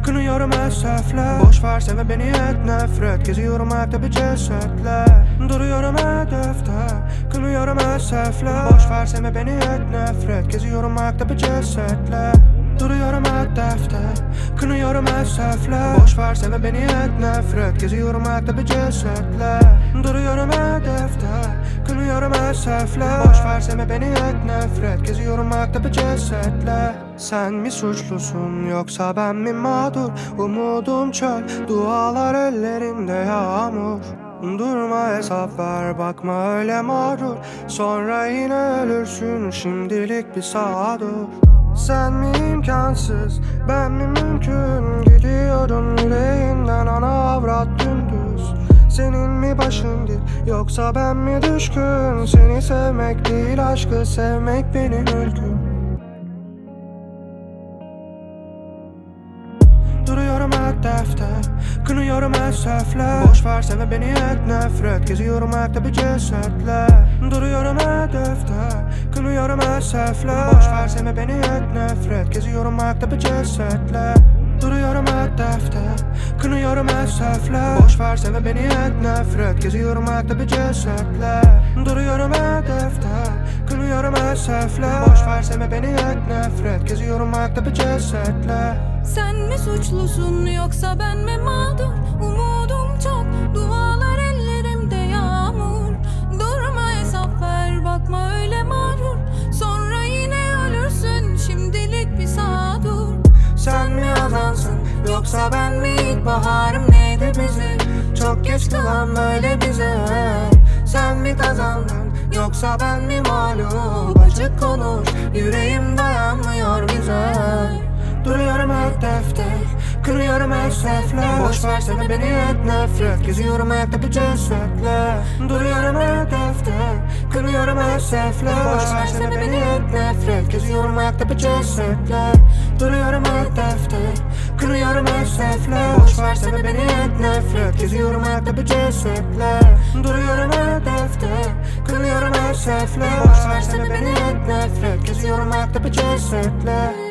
Kınıyorum esefle. Boş ver sevme beni et nefret. Geziyorum ayakta bir cesetle. Duruyorum hedefte. Kınıyorum esefle. Boş ver sevme beni et nefret. Geziyorum ayakta bir cesetle. Duruyorum hedefte. Kınıyorum esefle. Boş ver sevme beni et nefret. Geziyorum ayakta bir cesetle. Duruyorum hedefte. Kınıyorum esefle. Boş ver sevme beni et nefret. Geziyorum ayakta bir cesetle. Sen mi suçlusun yoksa ben mi mağdur? Umudum çöl, dualar ellerinde yağmur. Durma hesap ver, bakma öyle mağrur. Sonra yine ölürsün, şimdilik bir sağa dur. Sen mi imkansız, ben mi mümkün? Gidiyorum yüreğinden ana avrat dümdüz. Senin mi başın dik yoksa ben mi düşkün? Seni sevmek değil aşkı sevmek benim ülküm. Duruyorum hedefte, kınıyorum esefle. Boş ver sevme beni et nefret. Geziyorum ayakta bir cesetle. Duruyorum hedefte, kınıyorum esefle. Boş ver sevme beni et nefret. Geziyorum ayakta bir cesetle. Duruyorum hedefte, kınıyorum esefle. Boş ver sevme beni et nefret. Geziyorum ayakta bir cesetle. Duruyorum hedefte, kınıyorum esefle. Boş ver sevme beni et nefret. Geziyorum ayakta bir cesetle. Sen mi suçlusun yoksa ben mi mağdur? Umudum çok, dualar ellerimde yağmur. Durma hesap ver, bakma öyle mağrur. Sonra yine ölürsün, şimdilik bir sağa dur. Sen mi azansın yoksa ben mi ilkbaharım neydi bizi? Çok geç kılan böyle bize. Sen mi kazandın yoksa ben mi mağlup? Açık konuş, yüreğim dayanmıyor bize. Duruyorum hedefte, kırıyorum esefle. Boş ver sevme beni et nefret. Geziyorum ayakta bir cesetle. Duruyorum hedefte, kırıyorum esefle. Boş ver sevme beni et nefret. Geziyorum ayakta bir cesetle. Duruyorum hedefte, kırıyorum esefle. Boş ver sevme beni et nefret. Geziyorum ayakta bir cesetle. Duruyorum hedefte, kırıyorum esefle. Boş ver sevme beni et nefret. Geziyorum ayakta bir cesetle.